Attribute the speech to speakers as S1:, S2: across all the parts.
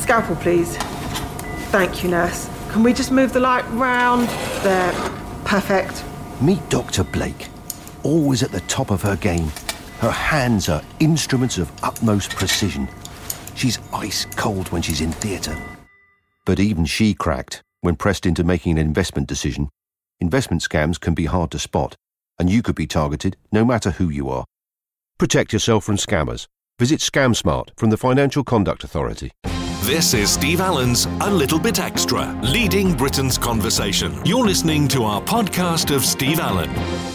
S1: Scalpel, please. Thank you, nurse. Can we just move the light round? There. Perfect.
S2: Meet Dr. Blake. Always at the top of her game. Her hands are instruments of utmost precision. She's ice cold when she's in theatre. But even she cracked when pressed into making an investment decision. Investment scams can be hard to spot, and you could be targeted no matter who you are. Protect yourself from scammers. Visit ScamSmart from the Financial Conduct Authority.
S3: This is Steve Allen's A Little Bit Extra, leading Britain's conversation. You're listening to our podcast of Steve Allen.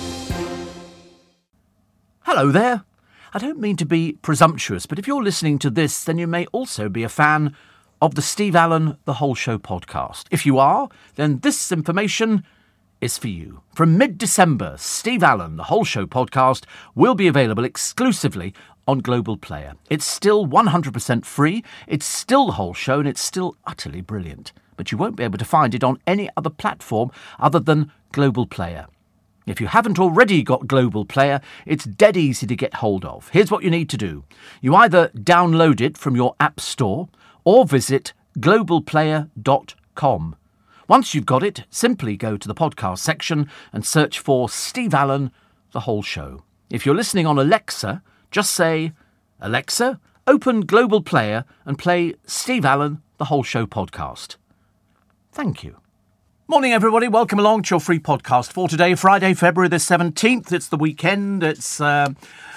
S4: Hello there. I don't mean to be presumptuous, but if you're listening to this, then you may also be a fan of the Steve Allen The Whole Show podcast. If you are, then this information is for you. From mid-December, Steve Allen The Whole Show podcast will be available exclusively on Global Player. It's still 100% free, it's still the whole show, and it's still utterly brilliant. But you won't be able to find it on any other platform other than Global Player. If you haven't already got Global Player, it's dead easy to get hold of. Here's what you need to do. You either download it from your app store or visit globalplayer.com. Once you've got it, simply go to the podcast section and search for Steve Allen, The Whole Show. If you're listening on Alexa, just say, Alexa, open Global Player and play Steve Allen, The Whole Show podcast. Thank you. Morning, everybody. Welcome along to your free podcast for today, Friday, February the 17th. It's the weekend. It's the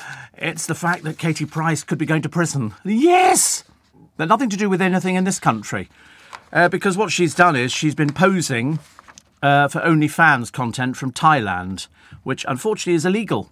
S4: fact that Katie Price could be going to prison. Yes! They're nothing to do with anything in this country. Because what she's done is she's been posing for OnlyFans content from Thailand, which unfortunately is illegal.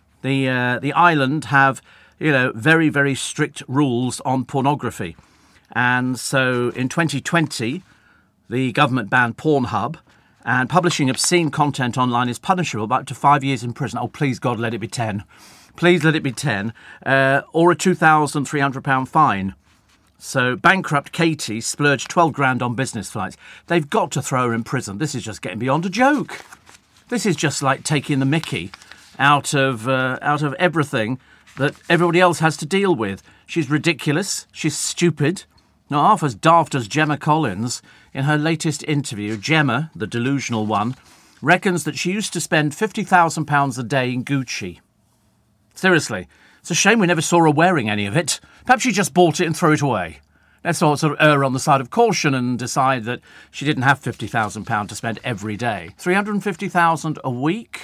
S4: The island have, very, very strict rules on pornography. And so in 2020, the government banned Pornhub, and publishing obscene content online is punishable by up to 5 years in prison. Oh, please, God, let it be 10. Please let it be 10. Or a £2,300 fine. So bankrupt Katie splurged 12 grand on business flights. They've got to throw her in prison. This is just getting beyond a joke. This is just like taking the mickey out of everything that everybody else has to deal with. She's ridiculous. She's stupid. Not half as daft as Gemma Collins. In her latest interview, Gemma, the delusional one, reckons that she used to spend £50,000 a day in Gucci. Seriously, it's a shame we never saw her wearing any of it. Perhaps she just bought it and threw it away. Let's not sort of err on the side of caution and decide that she didn't have £50,000 to spend every day. £350,000 a week?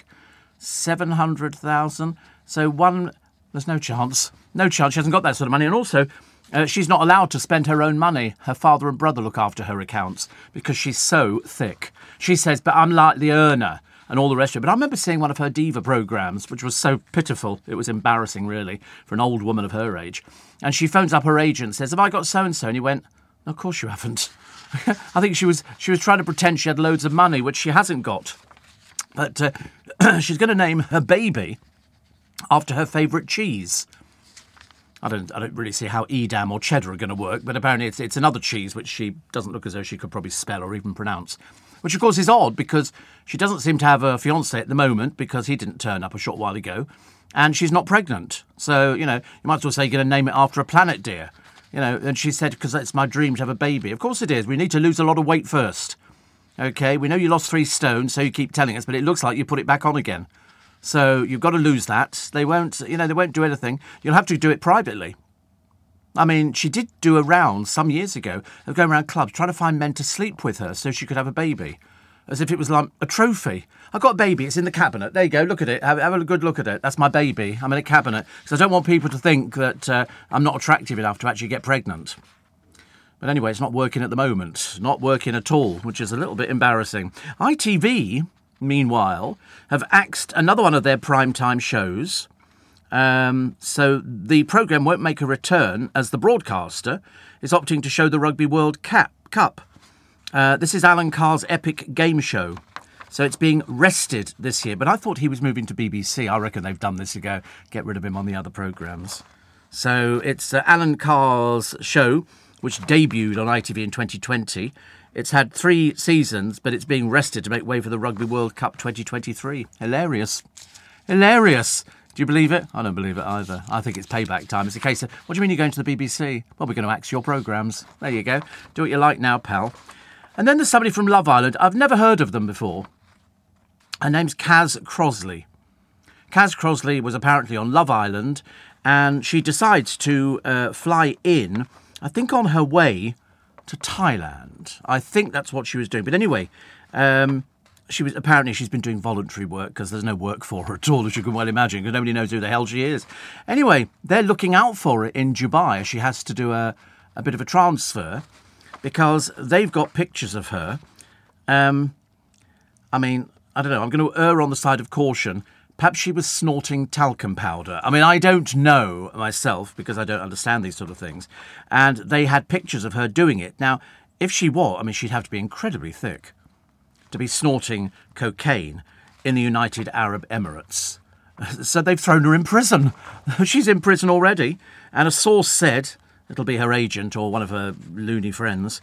S4: 700,000. So there's no chance. No chance. She hasn't got that sort of money. And also, she's not allowed to spend her own money. Her father and brother look after her accounts because she's so thick. She says, but I'm like the earner and all the rest of it. But I remember seeing one of her diva programmes, which was so pitiful. It was embarrassing, really, for an old woman of her age. And she phones up her agent and says, have I got so-and-so? And he went, no, of course you haven't. I think she was trying to pretend she had loads of money, which she hasn't got. But she's going to name her baby after her favourite cheese. I don't really see how Edam or cheddar are going to work, but apparently it's another cheese which she doesn't look as though she could probably spell or even pronounce. Which, of course, is odd because she doesn't seem to have a fiancé at the moment because he didn't turn up a short while ago, and she's not pregnant. So, you might as well say you're going to name it after a planet, dear. And she said, because it's my dream to have a baby. Of course it is. We need to lose a lot of weight first. OK, we know you lost 3 stone, so you keep telling us, but it looks like you put it back on again. So you've got to lose that. They won't do anything. You'll have to do it privately. I mean, she did do a round some years ago of going around clubs trying to find men to sleep with her so she could have a baby. As if it was like a trophy. I've got a baby, it's in the cabinet. There you go, look at it. Have a good look at it. That's my baby. I'm in a cabinet. Because I don't want people to think that I'm not attractive enough to actually get pregnant. But anyway, it's not working at the moment. Not working at all, which is a little bit embarrassing. ITV, meanwhile, have axed another one of their primetime shows. So the programme won't make a return as the broadcaster is opting to show the Rugby World Cup. This is Alan Carr's epic game show. So it's being rested this year. But I thought he was moving to BBC. I reckon they've done this to go get rid of him on the other programmes. So it's Alan Carr's show, which debuted on ITV in 2020. It's had 3 seasons, but it's being rested to make way for the Rugby World Cup 2023. Hilarious. Do you believe it? I don't believe it either. I think it's payback time. It's a case of, what do you mean you're going to the BBC? Well, we're going to axe your programmes. There you go. Do what you like now, pal. And then there's somebody from Love Island. I've never heard of them before. Her name's Kaz Crosley. Kaz Crosley was apparently on Love Island, and she decides to fly in, I think on her way to Thailand. I think that's what she was doing. But anyway, she's been doing voluntary work because there's no work for her at all, as you can well imagine, because nobody knows who the hell she is. Anyway, they're looking out for her in Dubai. She has to do a bit of a transfer because they've got pictures of her. I mean, I don't know. I'm going to err on the side of caution. Perhaps she was snorting talcum powder. I mean, I don't know myself because I don't understand these sort of things. And they had pictures of her doing it. Now, if she was, I mean, she'd have to be incredibly thick to be snorting cocaine in the United Arab Emirates. So they've thrown her in prison. She's in prison already. And a source said, it'll be her agent or one of her loony friends,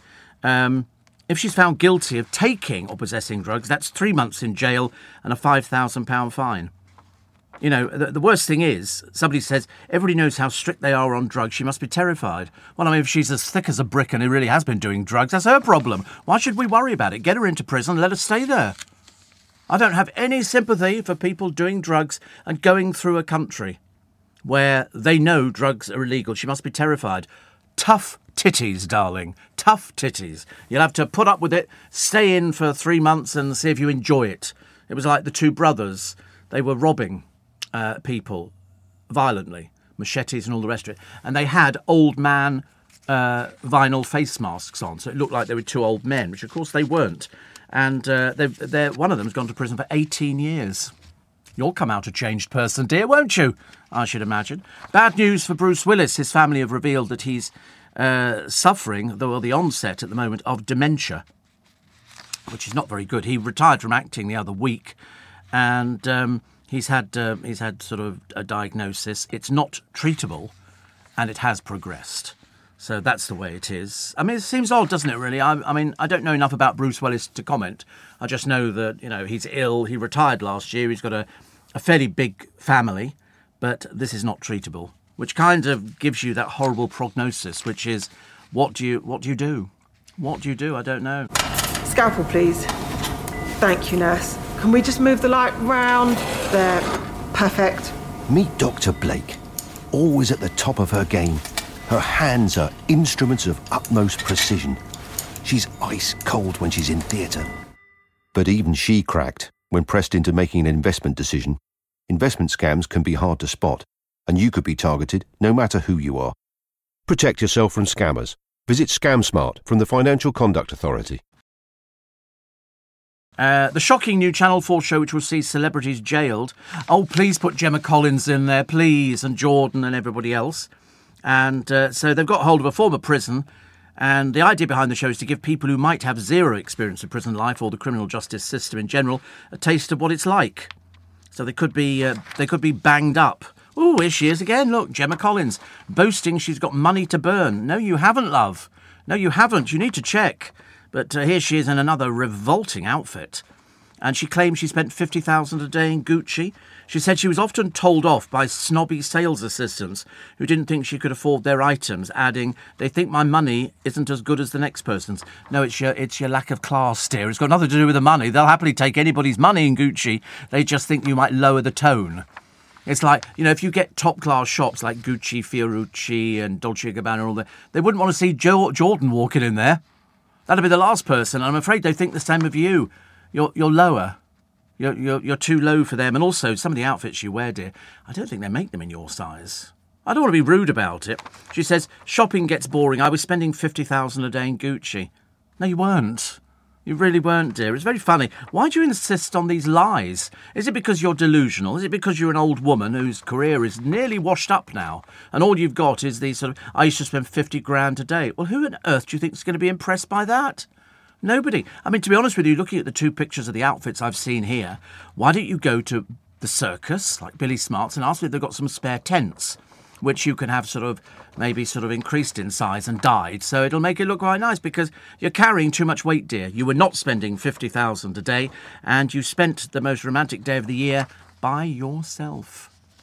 S4: if she's found guilty of taking or possessing drugs, that's 3 months in jail and a £5,000 fine. You know, the worst thing is, somebody says, everybody knows how strict they are on drugs, she must be terrified. Well, I mean, if she's as thick as a brick and who really has been doing drugs, that's her problem. Why should we worry about it? Get her into prison, let her stay there. I don't have any sympathy for people doing drugs and going through a country where they know drugs are illegal. She must be terrified. Tough titties, darling. Tough titties. You'll have to put up with it, stay in for 3 months and see if you enjoy it. It was like the two brothers. They were robbing people violently, machetes and all the rest of it. And they had old man vinyl face masks on, so it looked like they were two old men, which of course they weren't. And one of them's gone to prison for 18 years. You'll come out a changed person, dear, won't you? I should imagine. Bad news for Bruce Willis. His family have revealed that he's suffering, the onset at the moment, of dementia, which is not very good. He retired from acting the other week, and he's had sort of a diagnosis. It's not treatable, and it has progressed. So that's the way it is. I mean, it seems odd, doesn't it, really? I mean, I don't know enough about Bruce Willis to comment. I just know that, you know, he's ill. He retired last year. He's got a fairly big family, but this is not treatable, which kind of gives you that horrible prognosis, which is, what do you do? What do you do? I don't know.
S1: Scalpel, please. Thank you, nurse. Can we just move the light round? There. Perfect.
S2: Meet Dr. Blake, always at the top of her game. Her hands are instruments of utmost precision. She's ice cold when she's in theatre. But even she cracked when pressed into making an investment decision. Investment scams can be hard to spot, and you could be targeted no matter who you are. Protect yourself from scammers. Visit ScamSmart from the Financial Conduct Authority.
S4: The shocking new Channel 4 show which will see celebrities jailed. Oh, please put Gemma Collins in there, please, and Jordan and everybody else. And so they've got hold of a former prison, and the idea behind the show is to give people who might have zero experience of prison life or the criminal justice system in general a taste of what it's like. So they could be banged up. Oh, here she is again. Look, Gemma Collins, boasting she's got money to burn. No, you haven't, love. No, you haven't. You need to check. But here she is in another revolting outfit. And she claims she spent $50,000 a day in Gucci. She said she was often told off by snobby sales assistants who didn't think she could afford their items, adding, they think my money isn't as good as the next person's. No, it's your lack of class, dear. It's got nothing to do with the money. They'll happily take anybody's money in Gucci. They just think you might lower the tone. It's like, you know, if you get top-class shops like Gucci, Fiorucci and Dolce & Gabbana and all that, they wouldn't want to see Jordan walking in there. That'd be the last person. I'm afraid they think the same of you. You're lower. You're too low for them. And also, some of the outfits you wear, dear, I don't think they make them in your size. I don't want to be rude about it. She says, shopping gets boring. I was spending $50,000 a day in Gucci. No, you weren't. You really weren't, dear. It's very funny. Why do you insist on these lies? Is it because you're delusional? Is it because you're an old woman whose career is nearly washed up now, and all you've got is these sort of, I used to spend 50 grand a day? Well, who on earth do you think is going to be impressed by that? Nobody. I mean, to be honest with you, looking at the two pictures of the outfits I've seen here, why don't you go to the circus, like Billy Smart's, and ask if they've got some spare tents, which you can have maybe increased in size and dyed, so it'll make it look quite nice, because you're carrying too much weight, dear. You were not spending $50,000 a day, and you spent the most romantic day of the year by yourself.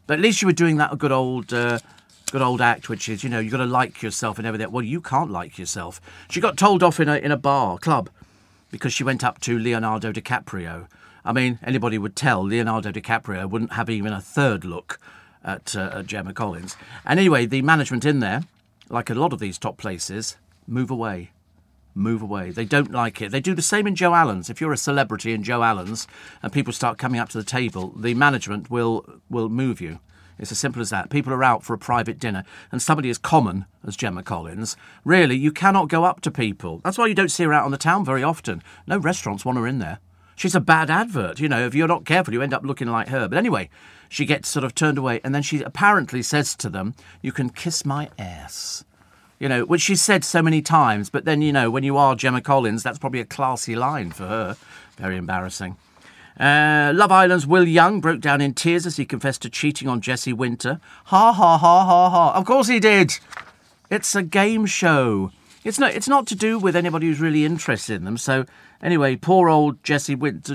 S4: But at least you were doing that good old act, which is, you've got to like yourself and everything. Well, you can't like yourself. She got told off in a club because she went up to Leonardo DiCaprio. I mean, anybody would tell Leonardo DiCaprio wouldn't have even a third look at Gemma Collins. And anyway, the management in there, like a lot of these top places, move away. Move away. They don't like it. They do the same in Joe Allen's. If you're a celebrity in Joe Allen's and people start coming up to the table, the management will move you. It's as simple as that. People are out for a private dinner and somebody as common as Gemma Collins, really, you cannot go up to people. That's why you don't see her out on the town very often. No restaurants want her in there. She's a bad advert. If you're not careful, you end up looking like her. But anyway, she gets sort of turned away and then she apparently says to them, "You can kiss my ass." Which she's said so many times, but then, when you are Gemma Collins, that's probably a classy line for her. Very embarrassing. Love Island's Will Young broke down in tears as he confessed to cheating on Jessie Winter. Ha, ha, ha, ha, ha. Of course he did. It's a game show. It's not to do with anybody who's really interested in them. So, anyway, poor old Jessie Winter.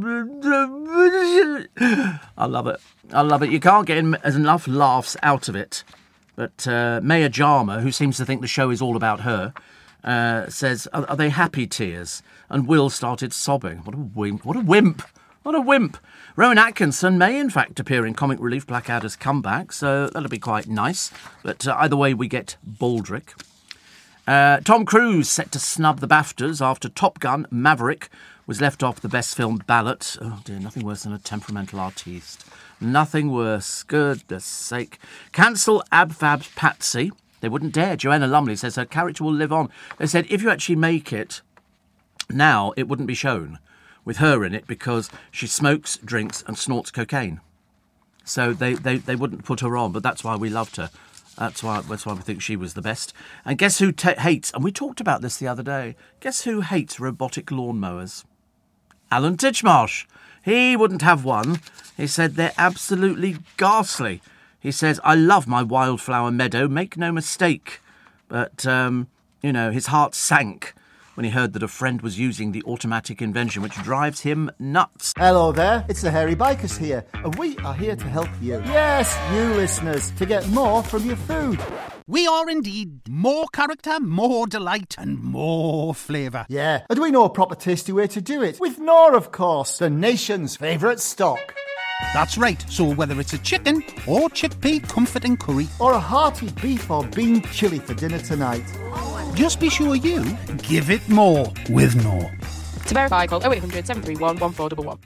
S4: I love it. You can't get enough laughs out of it. But Maya Jama, who seems to think the show is all about her, says, are they happy tears? And Will started sobbing. What a wimp. What a wimp. What a wimp. Rowan Atkinson may, in fact, appear in Comic Relief Blackadder's comeback, so that'll be quite nice. But either way, we get Baldrick. Tom Cruise set to snub the BAFTAs after Top Gun Maverick was left off the Best Film ballot. Oh dear, nothing worse than a temperamental artiste. Nothing worse. Goodness sake. Cancel Ab Fab's Patsy. They wouldn't dare. Joanna Lumley says her character will live on. They said if you actually make it now, it wouldn't be shown with her in it because she smokes, drinks and snorts cocaine. So they wouldn't put her on, but that's why we loved her. That's why we think she was the best. And guess who hates, and we talked about this the other day, guess who hates robotic lawnmowers? Alan Titchmarsh. He wouldn't have one. He said they're absolutely ghastly. He says, I love my wildflower meadow, make no mistake. But, his heart sank when he heard that a friend was using the automatic invention, which drives him nuts.
S5: Hello there, it's the Hairy Bikers here, and we are here to help you. Yes, you listeners, to get more from your food.
S6: We are indeed more character, more delight, and more flavour.
S5: Yeah, and we know a proper tasty way to do it. With Knorr, of course, the nation's favourite stock.
S6: That's right, so whether it's a chicken or chickpea comforting curry,
S5: or a hearty beef or bean chilli for dinner tonight,
S6: just be sure you give it more with Knorr.
S7: To verify, call 0800 731 1411.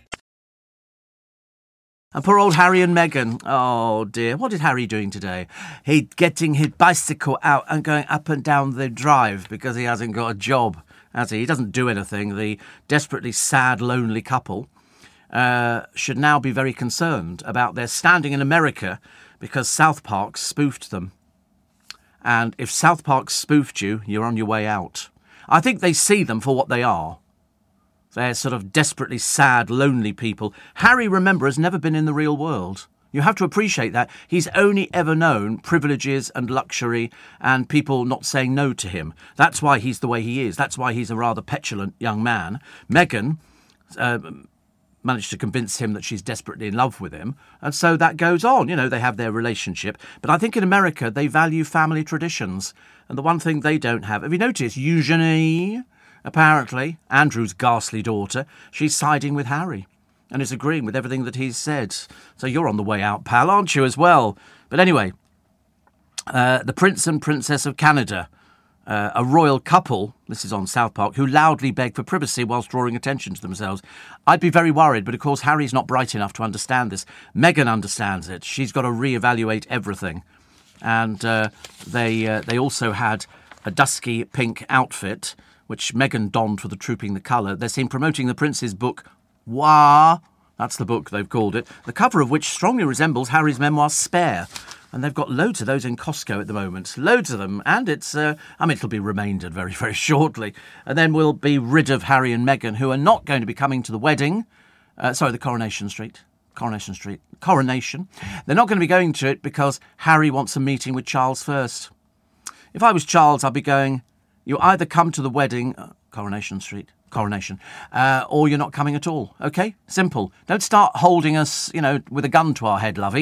S4: And poor old Harry and Meghan. Oh dear, what is Harry doing today? He's getting his bicycle out and going up and down the drive because he hasn't got a job, has he? He doesn't do anything. The desperately sad, lonely couple should now be very concerned about their standing in America because South Park spoofed them. And if South Park spoofed you, you're on your way out. I think they see them for what they are. They're sort of desperately sad, lonely people. Harry, remember, has never been in the real world. You have to appreciate that. He's only ever known privileges and luxury and people not saying no to him. That's why he's the way he is. That's why he's a rather petulant young man. Meghan managed to convince him that she's desperately in love with him. And so that goes on. They have their relationship. But I think in America, they value family traditions. And the one thing they don't have... Have you noticed? Eugenie... Apparently, Andrew's ghastly daughter, she's siding with Harry and is agreeing with everything that he's said. So you're on the way out, pal, aren't you, as well? But anyway, the Prince and Princess of Canada, a royal couple, this is on South Park, who loudly beg for privacy whilst drawing attention to themselves. I'd be very worried, but of course Harry's not bright enough to understand this. Meghan understands it. She's got to reevaluate everything. And they also had a dusky pink outfit, which Meghan donned for the Trooping the Colour. They're seen promoting the Prince's book, Wah! That's the book they've called it, the cover of which strongly resembles Harry's memoir, Spare. And they've got loads of those in Costco at the moment. Loads of them. And it's, it'll be remaindered very, very shortly. And then we'll be rid of Harry and Meghan, who are not going to be coming to the wedding. The Coronation. They're not going to be going to it because Harry wants a meeting with Charles first. If I was Charles, I'd be going... You either come to the wedding, Coronation, or you're not coming at all, OK? Simple. Don't start holding us, with a gun to our head, lovey.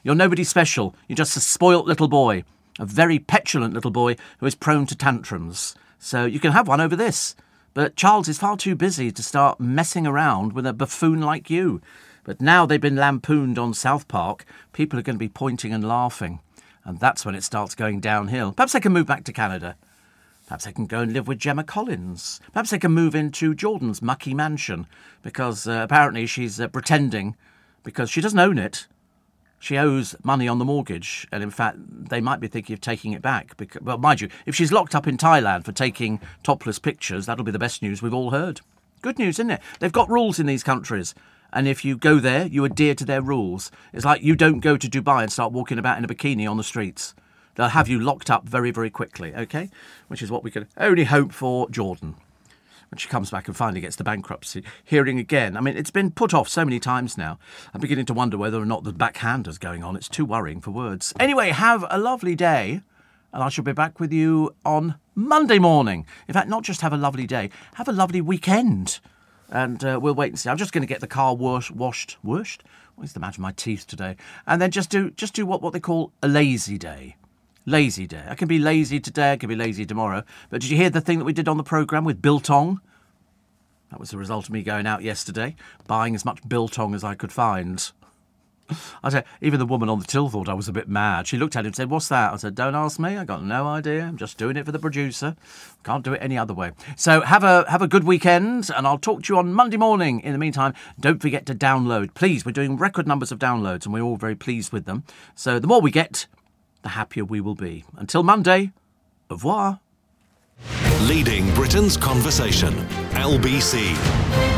S4: You're nobody special. You're just a spoilt little boy. A very petulant little boy who is prone to tantrums. So you can have one over this. But Charles is far too busy to start messing around with a buffoon like you. But now they've been lampooned on South Park, people are going to be pointing and laughing. And that's when it starts going downhill. Perhaps they can move back to Canada. Perhaps they can go and live with Gemma Collins. Perhaps they can move into Jordan's mucky mansion, because apparently she's pretending, because she doesn't own it. She owes money on the mortgage, and in fact, they might be thinking of taking it back. Because, well, mind you, if she's locked up in Thailand for taking topless pictures, that'll be the best news we've all heard. Good news, isn't it? They've got rules in these countries, and if you go there, you adhere to their rules. It's like you don't go to Dubai and start walking about in a bikini on the streets. They'll have you locked up very, very quickly, OK? Which is what we can only hope for Jordan when she comes back and finally gets the bankruptcy hearing again. I mean, it's been put off so many times now. I'm beginning to wonder whether or not the backhander's going on. It's too worrying for words. Anyway, have a lovely day, and I shall be back with you on Monday morning. In fact, not just have a lovely day, have a lovely weekend. And we'll wait and see. I'm just going to get the car washed? What's the matter with my teeth today? And then just do what they call a lazy day. Lazy day. I can be lazy today, I can be lazy tomorrow. But did you hear the thing that we did on the programme with biltong? That was the result of me going out yesterday, buying as much biltong as I could find. I said, even the woman on the till thought I was a bit mad. She looked at him and said, "What's that?" I said, "Don't ask me. I got no idea. I'm just doing it for the producer. Can't do it any other way." So have a good weekend, and I'll talk to you on Monday morning. In the meantime, don't forget to download. Please, we're doing record numbers of downloads, and we're all very pleased with them. So the more we get, the happier we will be. Until Monday, au revoir.
S3: Leading Britain's conversation. LBC.